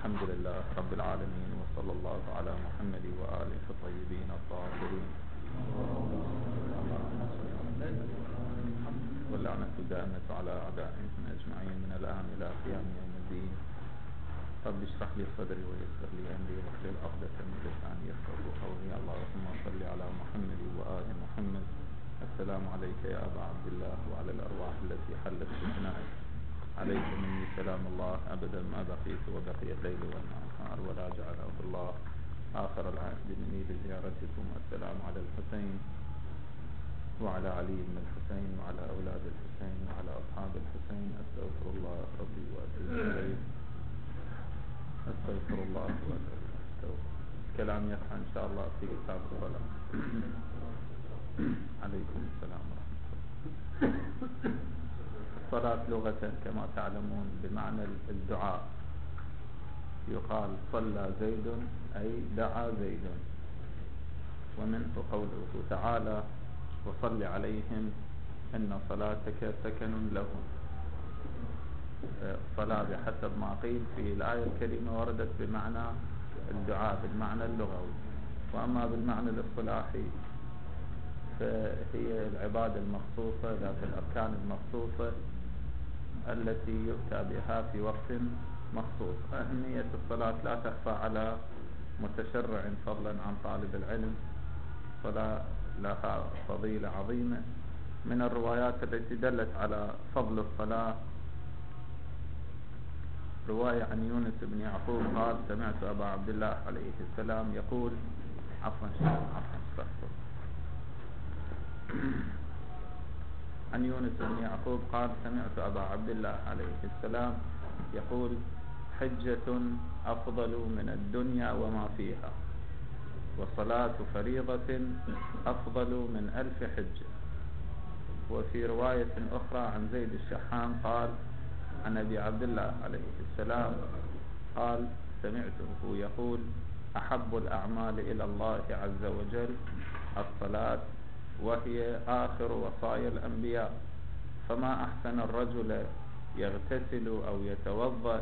الحمد لله رب العالمين، وصلى الله على محمد وآله الطيبين الطاهرين، واللعنة دائمة على أعدائهم أجمعين من الآن إلى قيام يوم الدين. رب اشرح لي صدري ويسر لي أمري واحلل عقدة من لساني يفقهوا قولي. اللهم صل على محمد وآل محمد. السلام عليك يا أبا عبد الله وعلى الأرواح التي حلت بفنائك. عليك مني سلام الله أبدا ما بقيت وبقي الليل والنهار، ولا جعله الله آخر العهد مني بزيارتكم. السلام على الحسين وعلى علي بن الحسين وعلى أولاد الحسين وعلى أصحاب الحسين. أستغفر الله ربي وأتوب إليه. أستغفر الله وأتوب. الكلام يقع إن شاء الله في كتاب الصلاة. عليكم السلام ورحمة الله. الصلاة لغة كما تعلمون بمعنى الدعاء. يقال صلى زيد أي دعا زيد، ومنه قوله تعالى وصل عليهم إن صلاتك سكن لهم. الصلاة بحسب ما قيل في الآية الكريمة وردت بمعنى الدعاء بالمعنى اللغوي، وأما بالمعنى الاصطلاحي فهي العبادة المخصوصة ذات الأركان المخصوصة التي يؤتى بها في وقت مخصوص. أهمية الصلاة لا تخفى على متشرع فضلا عن طالب العلم. الصلاة لها فضيلة عظيمة. من الروايات التي دلت على فضل الصلاة رواية عن يونس بن يعقوب قال سمعت أبا عبد الله عليه السلام يقول عن يونس بن يعقوب قال سمعت أبا عبد الله عليه السلام يقول حجة أفضل من الدنيا وما فيها، وصلاة فريضة أفضل من 1000 حجة. وفي رواية أخرى عن زيد الشحام قال عن أبي عبد الله عليه السلام قال سمعته يقول أحب الأعمال إلى الله عز وجل الصلاة، وهي آخر وصايا الأنبياء. فما أحسن الرجل يغتسل أو يتوضأ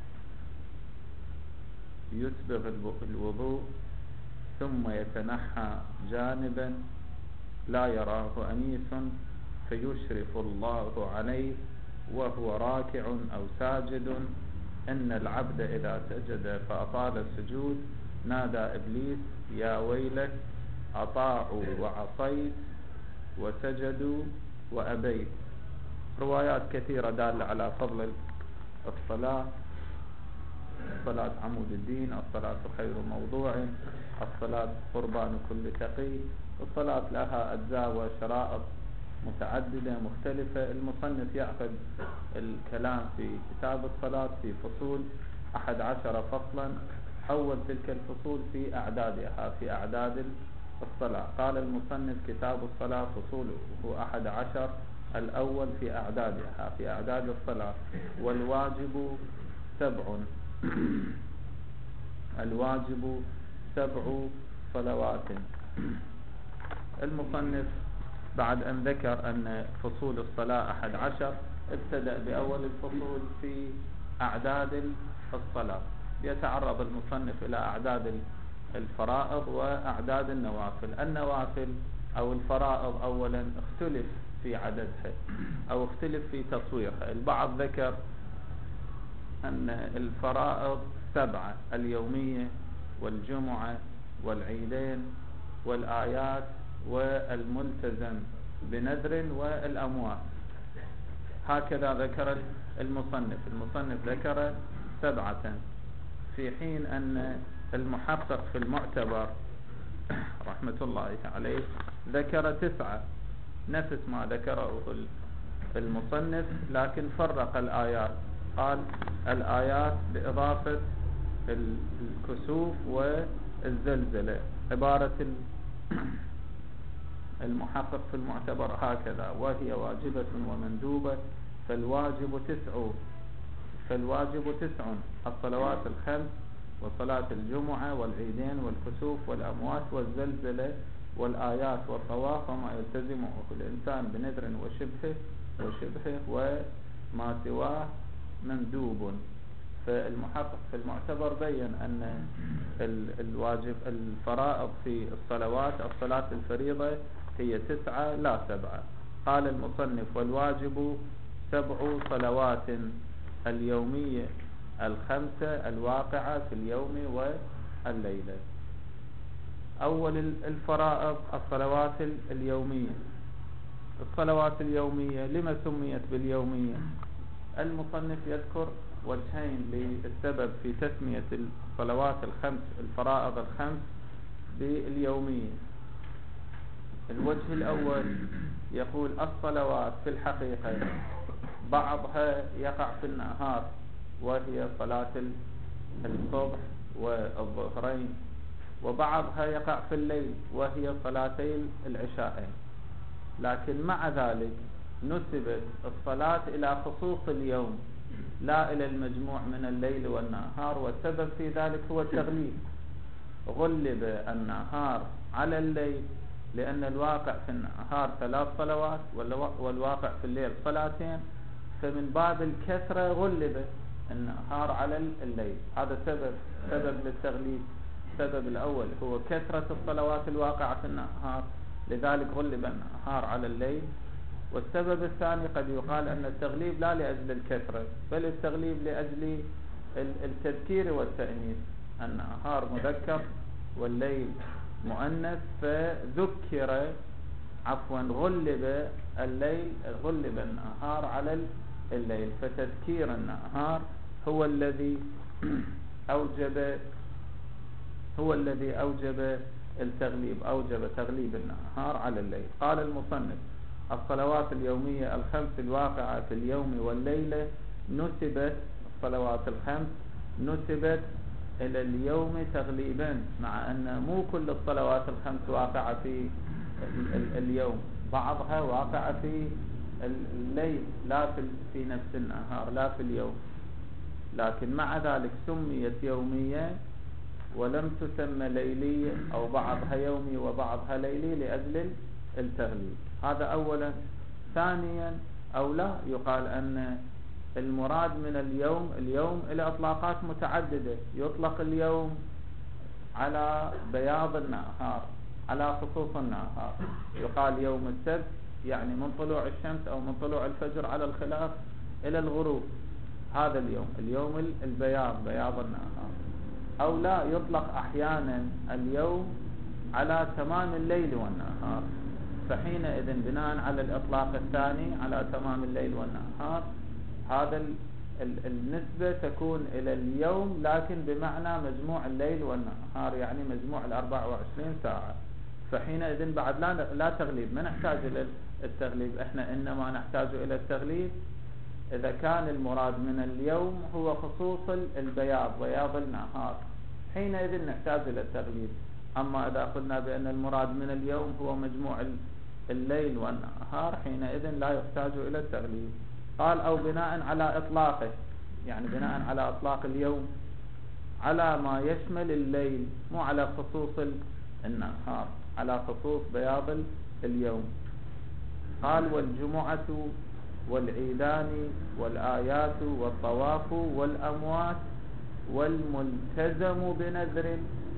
يسبغ الوضوء ثم يتنحى جانبا لا يراه أنيس فيشرف الله عليه وهو راكع أو ساجد. إن العبد إذا سجد فأطال السجود نادى إبليس يا ويلك أطاعوا وعصيت وسجدوا وأبيت. روايات كثيرة دالة على فضل الصلاة. الصلاة عمود الدين، الصلاة خير موضوع، الصلاة قربان كل تقي. الصلاة لها أجزاء وشرائط متعددة مختلفة. المصنف يأخذ الكلام في كتاب الصلاة في فصول 11 فصلا. أول تلك الفصول في أعدادها، في أعداد الصلاة. قال المصنف كتاب الصلاة فصوله 11. الأول في أعدادها، في أعداد الصلاة. والواجب 7. الواجب 7 صلوات. المصنف بعد أن ذكر أن فصول الصلاة 11 ابتدأ بأول الفصول في أعداد الصلاة. يتعرض المصنف إلى أعداد الفرائض وأعداد النوافل. النوافل أو الفرائض أولا اختلف في عددها أو اختلف في تصويرها. البعض ذكر أن الفرائض 7: اليومية والجمعة والعيدين والآيات والملتزم بنذر والأموات. هكذا ذكر المصنف ذكر 7، في حين أن المحقق في المعتبر رحمة الله عليه ذكر 9 نفس ما ذكره المصنف، لكن فرق الآيات. قال الآيات بإضافة الكسوف والزلزلة. عبارة المحقق في المعتبر هكذا: وهي واجبة ومندوبة فالواجب 9: الصلوات الخمس وصلاة الجمعة والعيدين والكسوف والأموات والزلزلة والآيات والطواف وما يلتزمه الإنسان بنذر وشبهه وما سواه مندوب. فالمحقق في المعتبر بين أن الواجب الفرائض في الصلوات الصلاة الفريضة هي 9 لا 7. قال المصنف: والواجب 7 صلوات اليومية 5 الواقعة في اليوم والليلة. أول الفرائض الصلوات اليومية. الصلوات اليومية لما سميت باليومية؟ المصنف يذكر وجهين للسبب في تسمية الصلوات الفرائض 5 باليومية. الوجه الأول يقول: الصلوات في الحقيقة بعضها يقع في النهار وهي صلاة الصبح والظهرين، وبعضها يقع في الليل وهي صلاتي العشاءين. لكن مع ذلك نسبت الصلاة إلى خصوص اليوم لا إلى المجموع من الليل والنهار، والسبب في ذلك هو التغليب. غلب النهار على الليل لأن الواقع في النهار 3 صلوات والواقع في الليل 2، فمن باب الكثرة غلب النهار على الليل. هذا سبب للتغليب. السبب الأول هو كثرة الصلوات الواقعة في النهار، لذلك غلب النهار على الليل. والسبب الثاني قد يقال أن التغليب لا لأجل الكثرة، بل التغليب لأجل التذكير والتأنيث. النهار مذكر والليل مؤنث، فذكر غلب النهار على الليل، فتذكير النهار هو الذي أوجب التغليب، أوجب تغليب النهار على الليل. قال المصنف: الصلوات اليومية 5 الواقعة في اليوم والليلة نسبت، الصلوات 5 نسبت إلى اليوم تغليبا، مع أن مو كل الصلوات 5 واقعة في اليوم، بعضها واقعة في الليل لا في نفس النهار لا في اليوم، لكن مع ذلك سميت يومية ولم تسمى ليلية، أو بعضها يومي وبعضها ليلي لأجل التغليب. هذا أولا. ثانيا، أو لا يقال أن المراد من اليوم إلى أطلاقات متعددة. يطلق اليوم على بياض النهار، على خصوص النهار. يقال يوم السبت يعني من طلوع الشمس أو من طلوع الفجر على الخلاف إلى الغروب، هذا اليوم بياض النهار. أو لا يطلق أحيانا اليوم على تمام الليل والنهار، فحينئذ بناء على الإطلاق الثاني على تمام الليل والنهار هذا النسبة تكون إلى اليوم، لكن بمعنى مجموع الليل والنهار، يعني مجموع 24 ساعة. فحينئذ بعد لا تغليب، ما نحتاج إلى التغليب. احنا إنما نحتاج إلى التغليب إذا كان المراد من اليوم هو خصوص بياض النهار، حينئذ نحتاج إلى التغليب. أما إذا قلنا بأن المراد من اليوم هو مجموع الليل والنهار، حينئذ لا يحتاج إلى التغليب. قال: أو بناء على إطلاقه، يعني بناء على إطلاق اليوم على ما يشمل الليل، مو على خصوص النهار، على خصوص بياض اليوم. قال: والجمعة والعيدان والآيات والطواف والأموات والملتزم بنذر،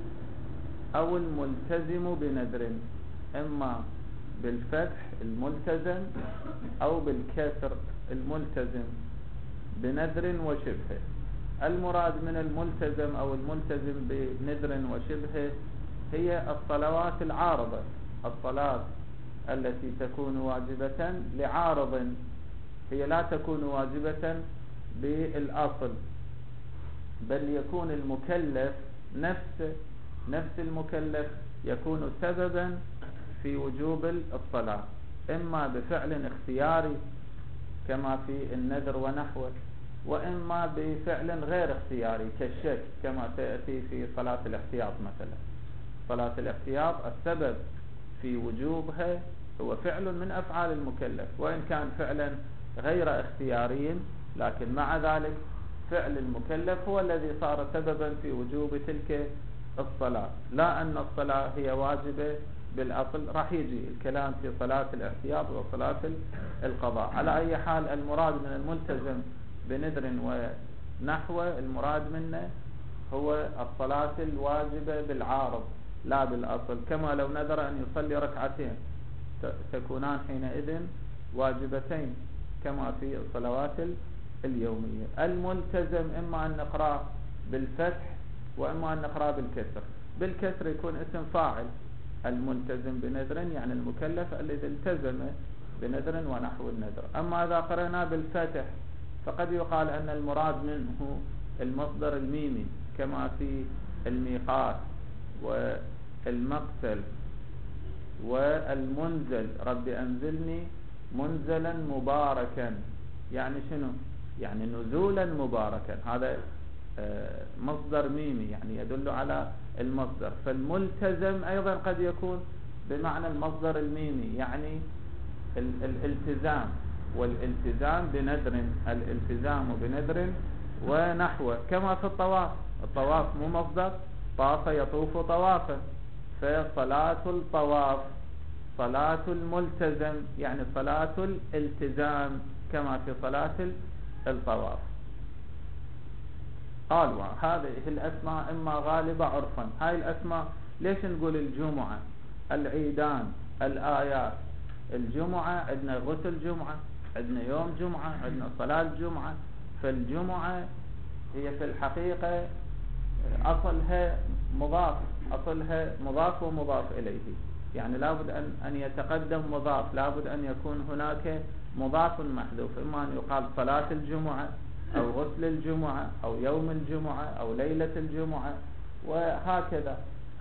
أو الملتزم بنذر، إما بالفتح الملتزم أو بالكسر الملتزم بنذر وشبهه. المراد من الملتزم أو الملتزم بنذر وشبهه هي الصلوات العارضة، الصلاة التي تكون واجبة لعارض، هي لا تكون واجبة بالأصل، بل يكون المكلف نفس المكلف يكون سببا في وجوب الصلاة، إما بفعل اختياري كما في النذر ونحوه، وإما بفعل غير اختياري كالشك كما سيأتي في صلاة الاحتياط مثلا. صلاة الاحتياط السبب في وجوبها هو فعل من أفعال المكلف، وإن كان فعلا غير اختياري، لكن مع ذلك فعل المكلف هو الذي صار سببا في وجوب تلك الصلاة، لا أن الصلاة هي واجبة بالأصل. راح يجي الكلام في صلاة الاحتياط وصلاة القضاء. على أي حال، المراد من الملتزم بنذر نحو المراد منه هو الصلاة الواجبة بالعارض لا بالأصل، كما لو نذر أن يصلي ركعتين تكونان حينئذ واجبتين كما في الصلوات اليومية. الملتزم إما أن نقرأ بالفتح وإما أن نقرأ بالكسر. بالكسر يكون اسم فاعل، الملتزم بنذر يعني المكلف الذي التزم بنذر ونحو النذر. أما إذا قرأنا بالفتح فقد يقال أن المراد منه المصدر الميمي كما في الميقات والمقتل والمنزل، رب أنزلني منزلا مباركا، يعني شنو؟ يعني نزولا مباركا، هذا مصدر ميمي يعني يدل على المصدر. فالملتزم أيضا قد يكون بمعنى المصدر الميمي يعني الالتزام، والالتزام بنذر، الالتزام بنذر ونحوه، كما في الطواف. الطواف مو مصدر، طاف يطوف طوافا، فصلاة الطواف صلاة الملتزم يعني صلاة الالتزام كما في صلاة الطواف. قالوا هذه الأسماء إما غالبة عرفا. هاي الأسماء ليش نقول الجمعة، العيدان، الآيات؟ الجمعة عندنا غسل جمعة، عندنا يوم جمعة، عندنا صلاة جمعة. فالجمعة هي في الحقيقة أصلها مضاف ومضاف إليه، يعني لابد أن يتقدم مضاف، لابد أن يكون هناك مضاف محذوف، إما أن يقال صلاة الجمعة أو غسل الجمعة أو يوم الجمعة أو ليلة الجمعة وهكذا.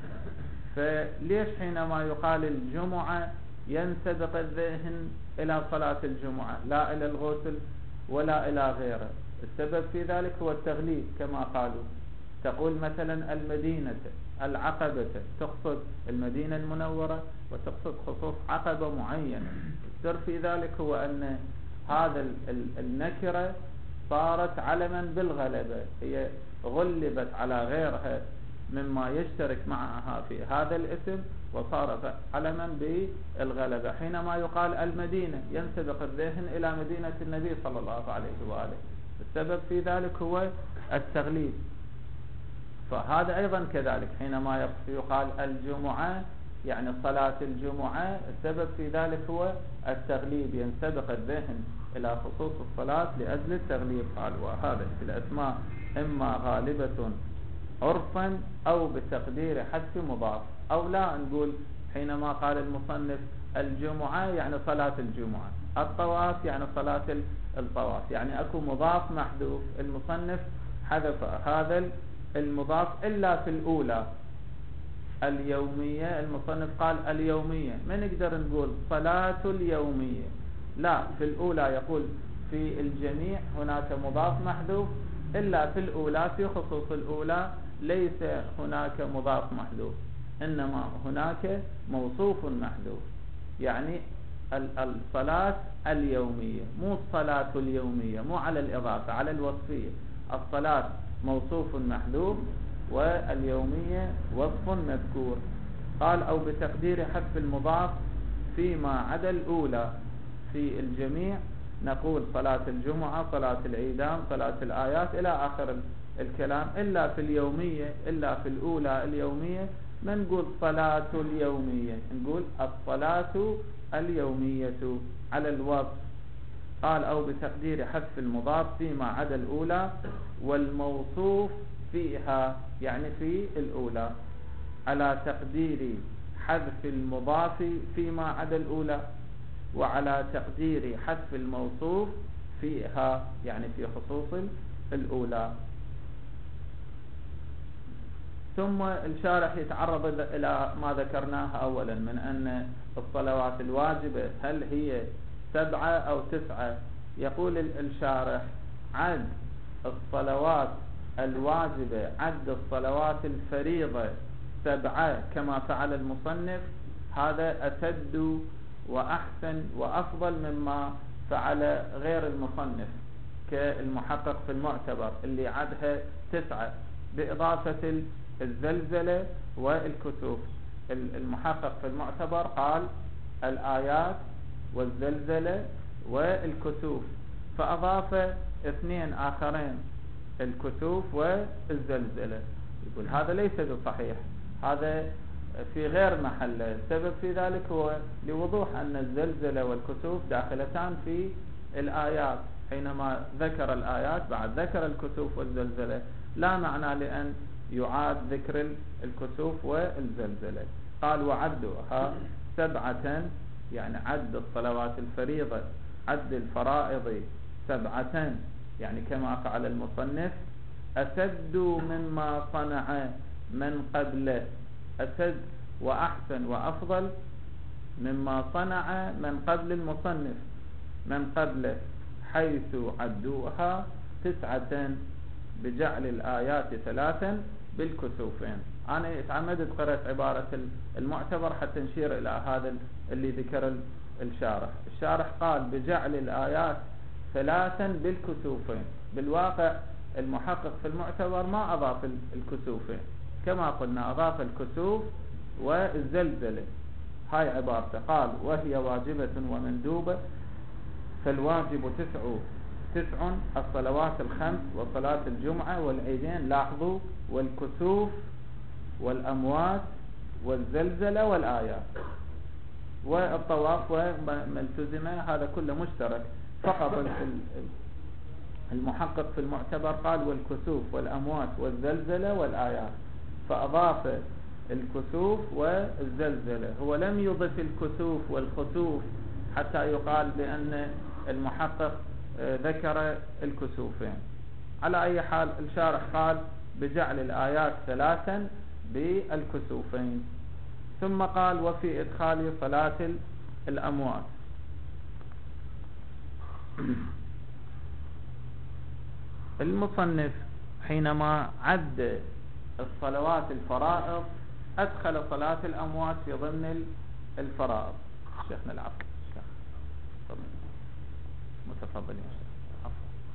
فليش حينما يقال الجمعة ينسبق الذهن إلى صلاة الجمعة لا إلى الغسل ولا إلى غيره؟ السبب في ذلك هو التغليب كما قالوا. تقول مثلا المدينة العقبة، تقصد المدينة المنورة وتقصد خصوص عقبة معينة. السر في ذلك هو أن هذا النكرة صارت علما بالغلبة، هي غلبت على غيرها مما يشترك معها في هذا الاسم وصارت علما بالغلبة. حينما يقال المدينة ينسبق الذهن إلى مدينة النبي صلى الله عليه وآله. السبب في ذلك هو التغليب. فهذا أيضا كذلك حينما يقال الجمعة يعني صلاة الجمعة، السبب في ذلك هو التغليب، ينسبق الذهن إلى خصوص الصلاة لأجل التغليب. قال وهذا في الأسماء إما غالبة عرفا أو بتقدير حذف مضاف، أو لا نقول حينما قال المصنف الجمعة يعني صلاة الجمعة، الطواف يعني صلاة الطواف، يعني أكو مضاف محذوف، المصنف حذف هذا المضاف إلا في الأولى اليومية. المصنف قال اليومية، ما نقدر نقول صلاة اليومية، لا، في الأولى يقول في الجميع هناك مضاف محذوف، إلا في الأولى في خصوص الأولى ليس هناك مضاف محذوف، إنما هناك موصوف محذوف، يعني الصلاة اليومية، مو الصلاة اليومية، مو على الإضافة، على الوصفية. الصلاة موصوف محذوف واليومية وصف مذكور. قال أو بتقدير حذف المضاف فيما عدا الأولى. في الجميع نقول صلاة الجمعة، صلاة العيدان، صلاة الآيات إلى آخر الكلام، إلا في اليومية، إلا في الأولى اليومية ما نقول صلاة اليومية، نقول الصلاة اليومية على الوصف. قال أو بتقدير حذف المضاف فيما عدا الأولى والموصوف فيها، يعني في الأولى، على تقدير حذف المضاف فيما عدا الأولى وعلى تقدير حذف الموصوف فيها، يعني في خصوص الأولى. ثم الشارح يتعرض إلى ما ذكرناه أولا من أن الصلوات الواجبة هل هي 7 أو 9. يقول الشارح عد الصلوات الواجبة، عد الصلوات الفريضة 7 كما فعل المصنف، هذا أسد وأحسن وأفضل مما فعل غير المصنف كالمحقق في المعتبر اللي عدها 9 بإضافة الزلزلة والكسوف. المحقق في المعتبر قال الآيات والزلزلة والكسوف، فأضاف 2 آخرين الكسوف والزلزلة. يقول هذا ليس بصحيح، هذا في غير محله. السبب في ذلك هو لوضوح أن الزلزلة والكسوف داخلتان في الآيات. حينما ذكر الآيات بعد ذكر الكسوف والزلزلة، لا معنى لأن يعاد ذكر الكسوف والزلزلة. قال وعدها 7، يعني عد الصلوات الفريضة، عد الفرائض 7، يعني كما فعل المصنف. أسد مما صنع من قبله، أسد وأحسن وأفضل مما صنع من قبل المصنف من قبله، حيث عدوها 9 بجعل الآيات 3 بالكسوفين. أنا تعمدت قرأت عبارة المعتبر حتى نشير إلى هذا اللي ذكر الشارح. الشارح قال بجعل الآيات 3 بالكسوفين. بالواقع المحقق في المعتبر ما أضاف الكسوفين، كما قلنا أضاف الكسوف والزلزلة. هاي عبارته، قال وهي واجبة ومندوبة، فالواجب 9 الصلوات الخمس وصلاة الجمعة والعيدين، لاحظوا، والكسوف والأموات والزلزلة والآيات والطواف وملتزمة، هذا كله مشترك. فقط المحقق في المعتبر قال والكسوف والأموات والزلزلة والآيات، فأضاف الكسوف والزلزلة. هو لم يضف الكسوف والخسوف حتى يقال بأن المحقق ذكر الكسوفين. على أي حال الشارح قال بجعل الآيات 3 بالكسوفين. ثم قال وفي إدخال صلاة الأموات. المصنف حينما عد الصلوات الفرائض أدخل صلاة الأموات في ضمن الفرائض. شيخنا العفو، متفضل يا شيخ.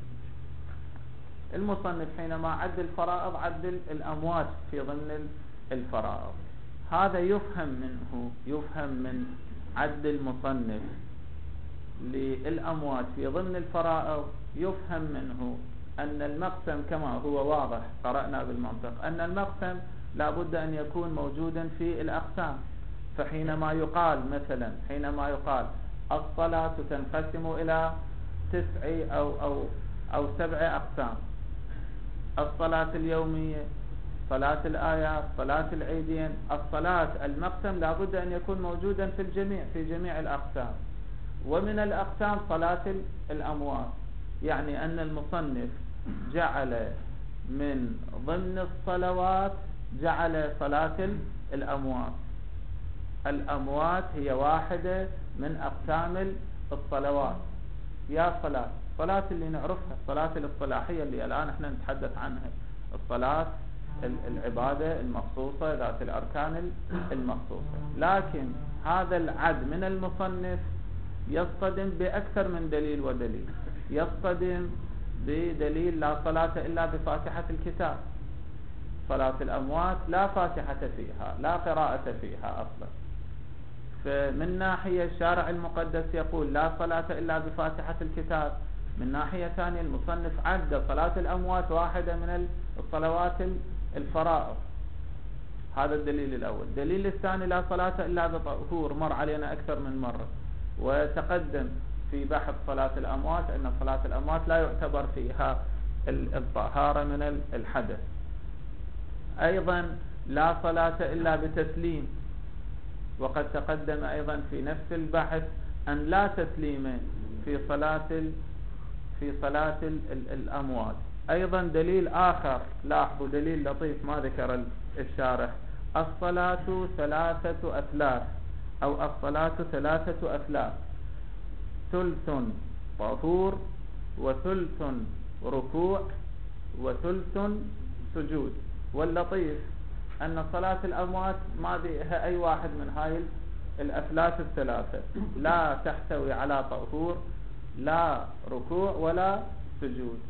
المصنف حينما عد الفرائض عد الأموات في ضمن الفرائض. هذا يفهم من عد المصنف للأموات في ضمن الفرائض، يفهم منه أن المقسم كما هو واضح قرأنا بالمنطق أن المقسم لا بد أن يكون موجودا في الأقسام. فحينما يقال مثلا حينما يقال الصلاة تنقسم إلى 9 أو 7 أقسام: الصلاة اليومية، صلاة الآيات، صلاة العيدين. الصلاة المقسم لا بد أن يكون موجودا في جميع الأقسام. ومن الأقسام صلاة الأموات، يعني أن المصنف جعل من ضمن الصلوات جعل صلاة الأموات. الأموات هي واحدة من أقسام الصلوات. يا صلاة اللي نعرفها، الصلاة الاصطلاحية اللي الآن احنا نتحدث عنها، الصلاة العبادة المخصوصة ذات الأركان المخصوصة. لكن هذا العد من المصنف يصطدم بأكثر من دليل ودليل. يصطدم بدليل لا صلاة إلا بفاتحة الكتاب. صلاة الأموات لا فاتحة فيها، لا قراءة فيها أصلا. فمن ناحية الشارع المقدس يقول لا صلاة إلا بفاتحة الكتاب، من ناحية ثانية المصنف عد صلاة الأموات واحدة من الصلوات الفرائض. هذا الدليل الأول. الدليل الثاني لا صلاة إلا بطهور، مر علينا أكثر من مرة وتقدم في بحث صلاة الأموات أن صلاة الأموات لا يعتبر فيها الطهارة من الحدث. أيضا لا صلاة إلا بتسليم، وقد تقدم أيضا في نفس البحث أن لا تسليم في صلاة الأموات. أيضا دليل آخر، لاحظوا دليل لطيف ما ذكر الشارح: الصلاة 3 أثلاث أو الصلاة 3 أثلاث: ثلث طهور وثلث ركوع وثلث سجود. واللطيف أن صلاة الأموات ما بها أي واحد من هاي الأثلاث الثلاثة، لا تحتوي على طهور، لا ركوع ولا سجود.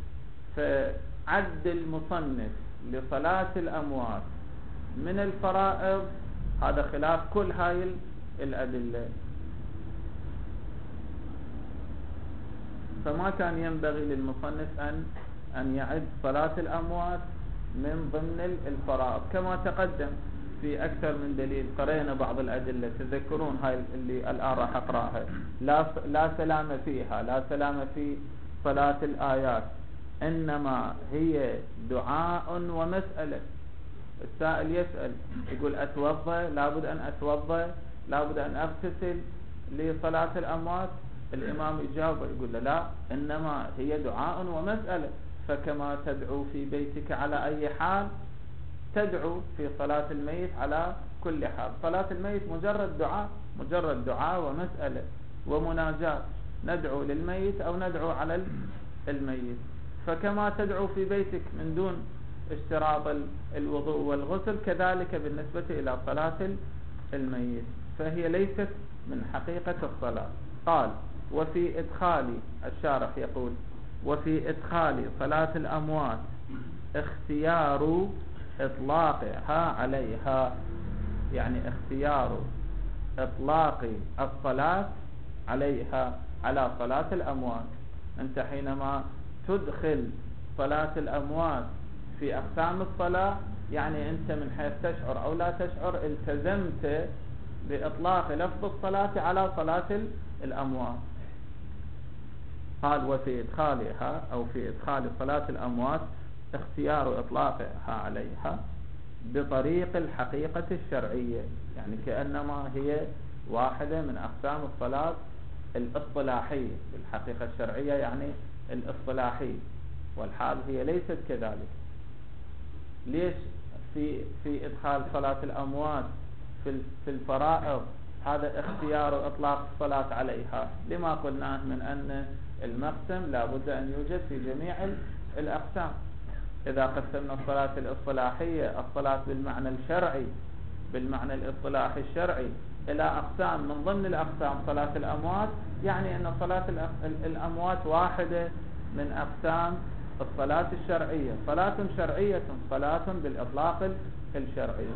فعد المصنف لصلاة الأموات من الفرائض هذا خلاف كل هاي الأدلة. فما كان ينبغي للمصنف أن يعد صلاة الأموات من ضمن الفرائض كما تقدم في أكثر من دليل. قرأنا بعض الأدلة تذكرون هاي اللي الآن راح أقرأها. لا سلام فيها، لا سلام في صلاة الآيات، إنما هي دعاء ومسألة. السائل يسأل يقول أتوضأ، لابد أن أتوضأ، لابد أن أغتسل لصلاة الأموات. الإمام يجاوب يقول له لا، إنما هي دعاء ومسألة، فكما تدعو في بيتك على أي حال تدعو في صلاة الميت على كل حال. صلاة الميت مجرد دعاء ومسألة ومناجاة، ندعو للميت أو ندعو على الميت. فكما تدعو في بيتك من دون اشتراط الوضوء والغسل، كذلك بالنسبة إلى صلاة الميت، فهي ليست من حقيقة الصلاة. قال وفي إدخال، الشارح يقول وفي إدخال صلاة الأموات اختيار إطلاقها عليها، يعني اختيار إطلاق الصلاة عليها على صلاة الأموات. أنت حينما تدخل صلاة الأموات في أقسام الصلاة، يعني أنت من حيث تشعر أو لا تشعر التزمت بإطلاق لفظ الصلاة على صلاة الأموات. قال وفي إدخالها أو في إدخال صلاة الأموات اختيار إطلاقها عليها بطريق الحقيقة الشرعية، يعني كأنما هي واحدة من أقسام الصلاة الاصطلاحية. بالحقيقة الشرعية يعني الاصطلاحية، والحال هي ليست كذلك. ليش في إدخال صلاة الأموات في الفرائض هذا اختيار إطلاق الصلاة عليها؟ لما قلناه من أن المقسم لابد أن يوجد في جميع الأقسام. إذا قسمنا الصلاة الإصطلاحية، الصلاة بالمعنى الشرعي، بالمعنى الاصطلاحي الشرعي، إلى أقسام، من ضمن الأقسام صلاة الأموات، يعني أن صلاة الأموات واحدة من أقسام الصلاة الشرعية، صلاة شرعية، صلاة بالإطلاق الشرعي.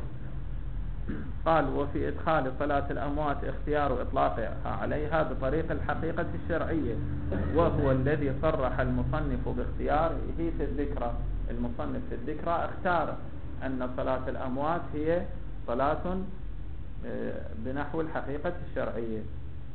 قال وفي إدخال صلاة الأموات اختيار إطلاقها عليها بطريق الحقيقة الشرعية، وهو الذي صرح المصنف باختياره في الذكرى. المصنف في الذكرى اختار أن صلاة الأموات هي صلاة بنحو الحقيقة الشرعية.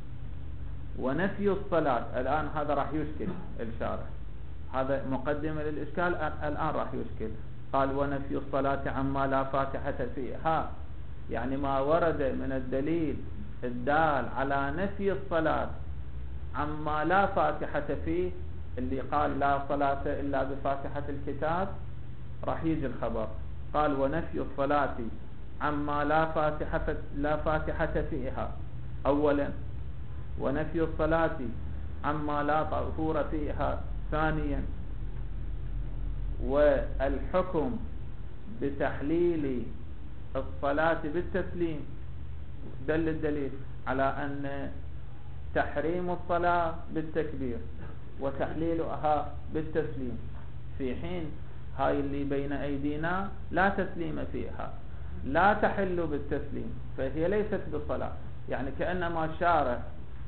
ونفي الصلاة، الآن هذا راح يشكل الشارح، هذا مقدمة للإشكال، الآن راح يشكل. قال ونفي الصلاة عما لا فاتحة فيها، يعني ما ورد من الدليل الدال على نفي الصلاة عما لا فاتحة فيه، اللي قال لا صلاة إلا بفاتحة الكتاب، راح يجي الخبر. قال ونفي الصلاة عما لا فاتحة فيها أولا، ونفي الصلاة عما لا طهور فيها ثانيا، والحكم بتحليل الصلاة بالتسليم. دل الدليل على أن تحريم الصلاة بالتكبير وتحليلها بالتسليم، في حين هاي اللي بين أيدينا لا تسليم فيها، لا تحل بالتسليم، فهي ليست بالصلاة. يعني كأنما الشارع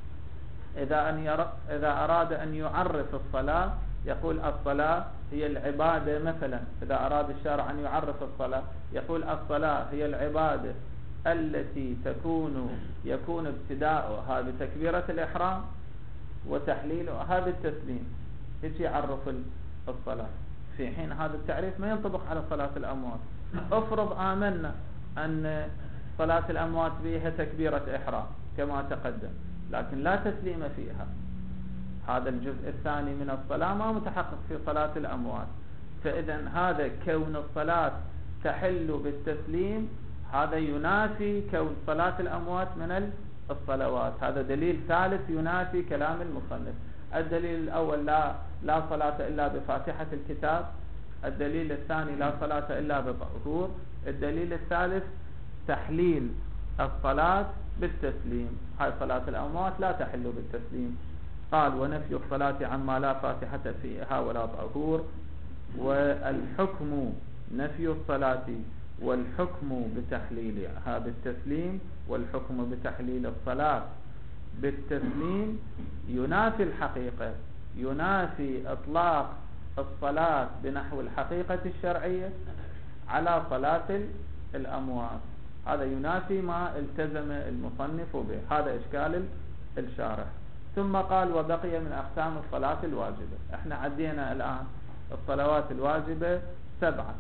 إذا أراد أن يعرف الصلاة يقول الصلاة هي العبادة. مثلا إذا أراد الشارع أن يعرف الصلاة يقول الصلاة هي العبادة التي يكون ابتداؤها بتكبيرة الإحرام وتحليلها بالتسليم، هيك يعرف الصلاة. في حين هذا التعريف ما ينطبق على صلاة الأموات. افرض آمنا أن صلاة الأموات فيها تكبيرة إحرام كما تقدم، لكن لا تسليم فيها، هذا الجزء الثاني من الصلاة ما متحقق في صلاة الأموات. فإذا هذا كون الصلاة تحل بالتسليم هذا ينافي كون صلاة الأموات من الصلوات. هذا دليل ثالث ينافي كلام المصنف. الدليل الأول لا صلاة إلا بفاتحة الكتاب، الدليل الثاني لا صلاة إلا بطهور، الدليل الثالث تحليل الصلاة بالتسليم. هاي صلاة الأموات لا تحل بالتسليم. قال ونفي الصلاة عما لا فاتحة فيها ولا طهور، والحكم نفي الصلاة والحكم بتحليلها بالتسليم، والحكم بتحليل الصلاة بالتسليم ينافي الحقيقة، ينافي إطلاق الصلاة بنحو الحقيقة الشرعية على صلاة الأموات. هذا ينافي ما التزم المصنف به، هذا إشكال الشارح. ثم قال وبقي من أقسام الصلاة الواجبة. احنا عدينا الآن الصلوات الواجبة 7،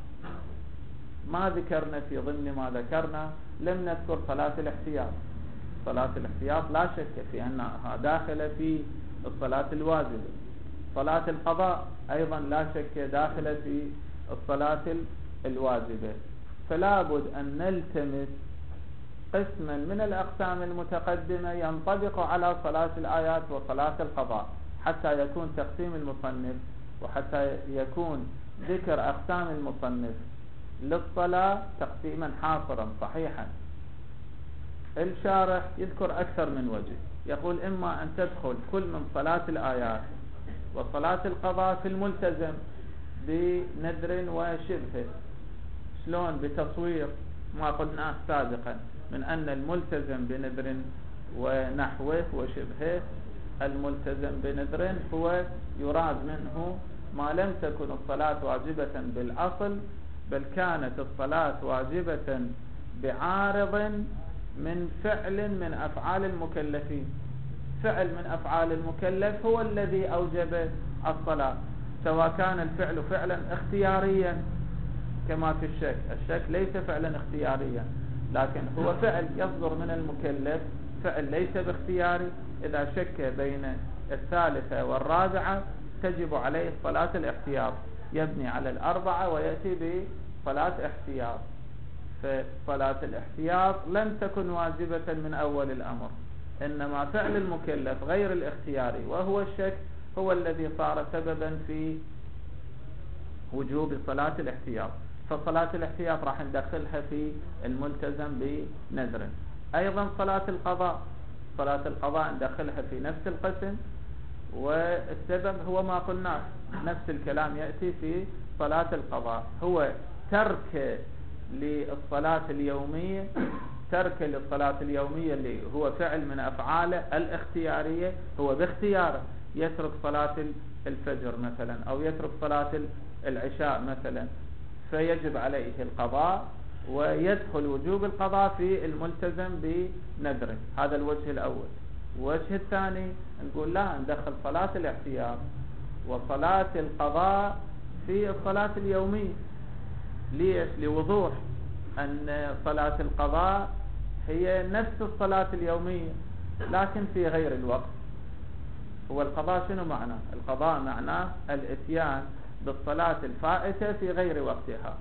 ما ذكرنا في ضمن ما ذكرنا لم نذكر صلاة الاحتياط. صلاة الاحتياط لا شك في أنها داخلة في الصلاة الواجبة. صلاة القضاء أيضا لا شك داخلة في الصلاة الواجبة. فلا بد أن نلتمس قسما من الأقسام المتقدمة ينطبق على صلاة الآيات وصلاة القضاء، حتى يكون تقسيم المصنف وحتى يكون ذكر أقسام المصنف للصلاة تقسيما حاصرا صحيحا. الشارح يذكر أكثر من وجه، يقول إما أن تدخل كل من صلاة الآيات وصلاة القضاء في الملتزم بنذر وشبهه. شلون؟ بتصوير ما قلناه سابقا من أن الملتزم بنذر ونحوه وشبهه، الملتزم بنذر هو يراد منه ما لم تكن الصلاة واجبة بالأصل، بل كانت الصلاة واجبة بعارض من فعل من أفعال المكلفين. فعل من أفعال المكلف هو الذي أوجب الصلاة، سواء كان الفعل فعلا اختياريا كما في الشك. الشك ليس فعلا اختياريا، لكن هو فعل يصدر من المكلف، فعل ليس باختياري. إذا شك بين الثالثة والرابعة تجب عليه صلاة الاحتياط، يبني على الأربعة ويأتي بصلاة احتياط. فصلاة الاحتياط لم تكن واجبة من أول الأمر، إنما فعل المكلف غير الاختياري وهو الشك هو الذي صار سببا في وجوب صلاة الاحتياط. فصلاة الاحتياط راح ندخلها في الملتزم بنذر. أيضا صلاة القضاء، صلاة القضاء ندخلها في نفس القسم، والسبب هو ما قلناه، نفس الكلام يأتي في صلاة القضاء، هو ترك للصلاة اليومية، ترك للصلاة اليومية اللي هو فعل من أفعاله الاختيارية، هو باختياره يترك صلاة الفجر مثلا أو يترك صلاة العشاء مثلا، فيجب عليه القضاء ويدخل وجوب القضاء في الملتزم بنذره. هذا الوجه الأول. الوجه الثاني نقول لا، ندخل صلاة الاحتياط وصلاة القضاء في الصلاة اليومية. ليش؟ لوضوح أن صلاة القضاء هي نفس الصلاة اليومية لكن في غير الوقت. هو القضاء شنو معناه؟ القضاء معناه الاتيان بالصلاة الفائتة في غير وقتها.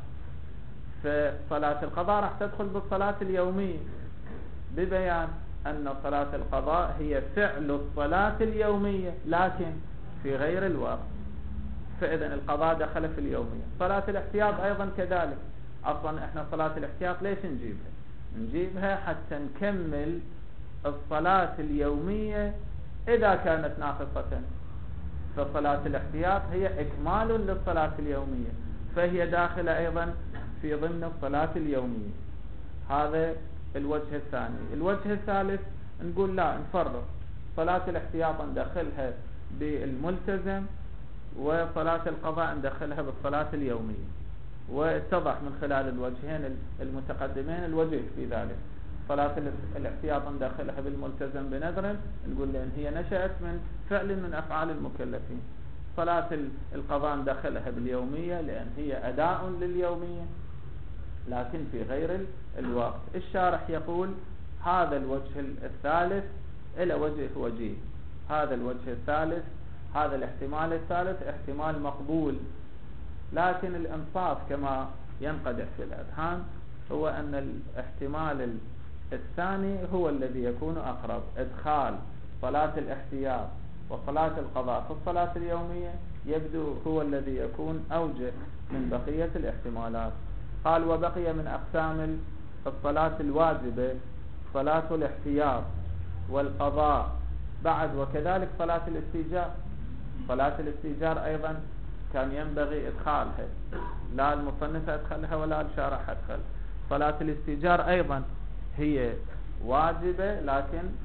فصلاة القضاء راح تدخل بالصلاة اليومية، ببيان أن صلاة القضاء هي فعل الصلاة اليومية لكن في غير الوقت، فإذا القضاء دخل في اليومية. صلاة الاحتياط أيضا كذلك. أصلا إحنا صلاة الاحتياط ليش نجيبها؟ نجيبها حتى نكمل الصلاة اليومية إذا كانت ناقصة. فصلاة الاحتياط هي إكمال للصلاة اليومية، فهي داخلة أيضا في ضمن الصلاة اليومية. هذا الوجه الثاني. الوجه الثالث نقول لا، نفرق صلاة الاحتياط ندخلها بالملتزم وصلاة القضاء ندخلها بالصلاة اليومية، واتضح من خلال الوجهين المتقدمين الوجه في ذلك. صلاة الاحتياط ندخلها بالملتزم بنذر، نقول لأن هي نشأت من فعل من أفعال المكلفين. صلاة القضاء ندخلها باليومية لأن هي أداء لليومية لكن في غير الوقت. الشارح يقول هذا الوجه الثالث إلى وجه. هذا الوجه الثالث، هذا الاحتمال الثالث احتمال مقبول، لكن الإنصاف كما ينقدح في الأذهان هو أن الاحتمال الثاني هو الذي يكون أقرب. إدخال صلاة الاحتياط وصلاة القضاء في الصلاة اليومية يبدو هو الذي يكون أوجه من بقية الاحتمالات. قال وبقي من أقسام الصلاة الواجبة صلاة الاحتياط والقضاء بعد، وكذلك صلاة الاستيجار. صلاة الاستيجار أيضا كان ينبغي إدخالها، لا المصنف أدخلها ولا الشارح أدخل. صلاة الاستيجار أيضا هي واجبة لكن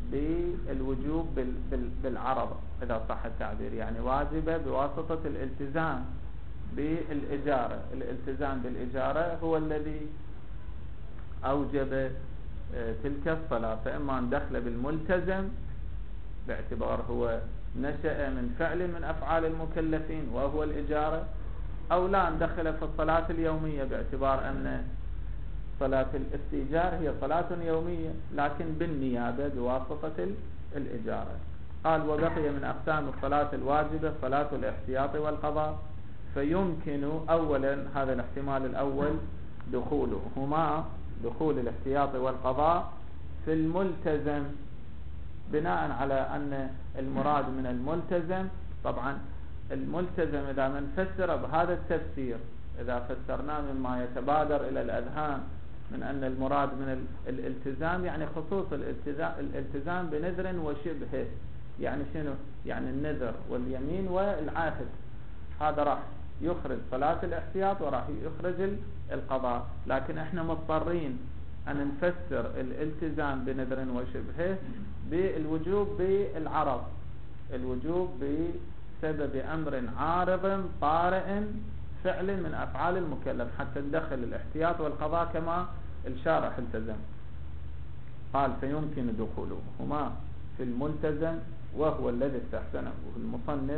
بالوجوب بالعرض إذا صح التعبير، يعني واجبة بواسطة الالتزام بالإجارة. الالتزام بالإجارة هو الذي أوجب تلك الصلاة، فإما أن دخل بالملتزم باعتبار هو نشأ من فعل من أفعال المكلفين وهو الإجارة، أو لا ندخل في الصلاة اليومية باعتبار أن صلاة الاستئجار هي صلاة يومية لكن بالنيابة بواسطة الإجارة. قال وبقي من أقسام الصلاة الواجبة صلاة الاحتياط والقضاء، فيمكن أولا هذا الاحتمال الأول دخولهما دخول الاحتياط والقضاء في الملتزم، بناء على أن المراد من الملتزم، طبعا الملتزم إذا من فسر بهذا التفسير، إذا فسرناه مما يتبادر إلى الأذهان من أن المراد من الالتزام يعني خصوص الالتزام بنذر وشبهه، يعني شنو؟ يعني النذر واليمين والعهد، هذا راح يخرج صلاة الاحتياط وراح يخرج القضاء. لكن احنا مضطرين أن نفسر الالتزام بنذر وشبهه بالوجوب بالعرض، الوجوب بسبب أمر عارض طارئ فعل من أفعال المكلف، حتى ندخل الاحتياط والقضاء كما الشارح التزم. قال فيمكن دخولهما في الملتزم وهو الذي استحسنه المصنف،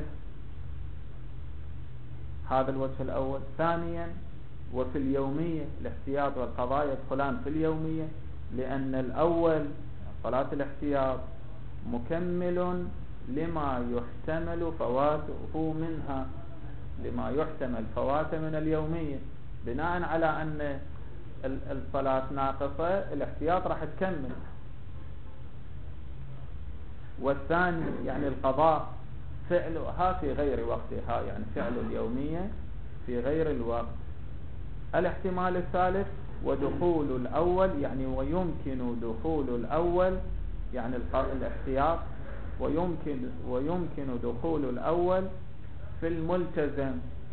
هذا الوجه الأول. ثانيا وفي اليومية الاحتياط والقضاء يدخلان في اليومية، لأن الأول صلاة الاحتياط مكمل لما يحتمل فواته منها، لما يحتمل فواته من اليومية، بناء على أن الصلاة ناقصة الاحتياط راح تكمل. والثاني يعني القضاء فعلها في غير وقتها، يعني فعل اليومية في غير الوقت. الاحتمال الثالث ودخول الأول، يعني ويمكن دخول الأول يعني الاحتياط، ويمكن دخول الأول في الملتزم.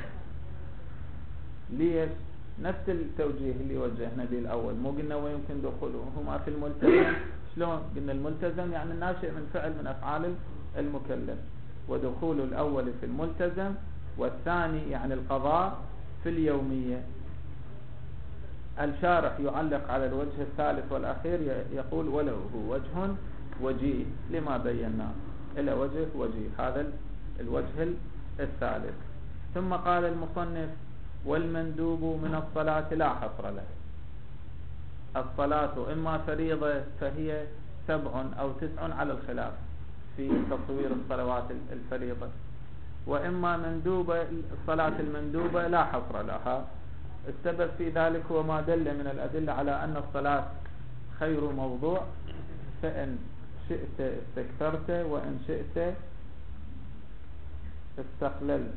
ليش؟ نفس التوجيه اللي وجهنا به الأول، مو قلنا ويمكن دخولهما في الملتزم؟ شلون؟ قلنا الملتزم يعني الناشئ من فعل من أفعال المكلف، ودخول الأول في الملتزم، والثاني يعني القضاء في اليومية. الشارح يعلق على الوجه الثالث والأخير، يقول وله وجه وجيه لما بيناه، إلى وجه وجيه، هذا الوجه الثالث. ثم قال المصنف والمندوب من الصلاة لا حصر له. الصلاة إما فريضة فهي 7 أو 9 على الخلاف في تصوير الصلوات الفريضة، وإما مندوبة الصلاة المندوبة لا حصر لها. السبب في ذلك هو ما دل من الأدلة على أن الصلاة خير موضوع، فإن شئت استكثرت وإن شئت استقللت.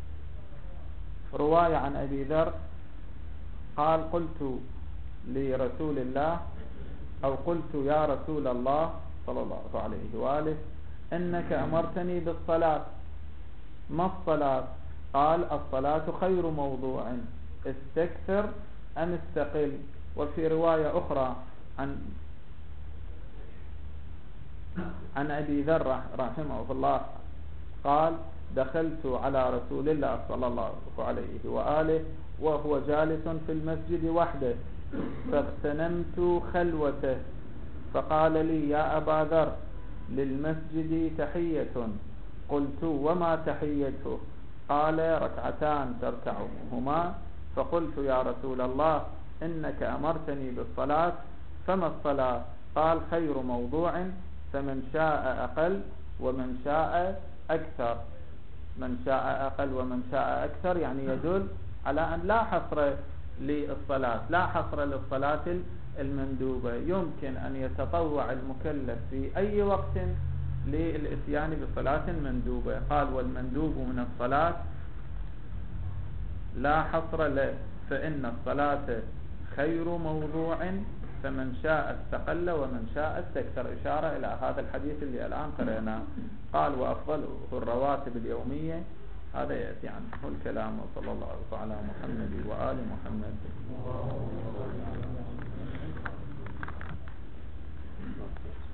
رواية عن أبي ذر قال قلت لرسول الله أو قلت يا رسول الله صلى الله عليه وآله إنك أمرتني بالصلاة، ما الصلاة؟ قال الصلاة خير موضوع، استكثر أم استقل. وفي رواية أخرى عن أبي ذر رحمه الله قال دخلت على رسول الله صلى الله عليه وآله وهو جالس في المسجد وحده، فاغتنمت خلوته، فقال لي يا أبا ذر للمسجد تحية. قلت وما تحيته؟ قال ركعتان تركعهما. فقلت يا رسول الله إنك أمرتني بالصلاة، فما الصلاة؟ قال خير موضوع، فمن شاء أقل ومن شاء أكثر. من شاء أقل ومن شاء أكثر يعني يدل على أن لا حصر للصلاة، لا حصر للصلاة المندوبة، يمكن أن يتطوع المكلف في أي وقت للإتيان بصلاة مندوبة. قال والمندوب من الصلاة لا حصر له، فإن الصلاة خير موضوع، فمن شاء استقل ومن شاء استكثر، إشارة إلى هذا الحديث اللي الآن قرأناه. قال وأفضله الرواتب اليومية، هذا يأتي عنه الكلام. وصلى الله على محمد وآل محمد.